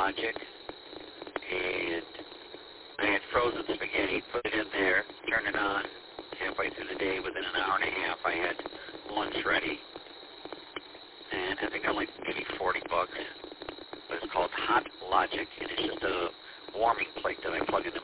Logic, and I had frozen spaghetti, put it in there, turned it on. Halfway through the day, within an hour and a half, I had lunch ready. And I think I like maybe $40. But it's called Hot Logic, and it's just a warming plate that I plug into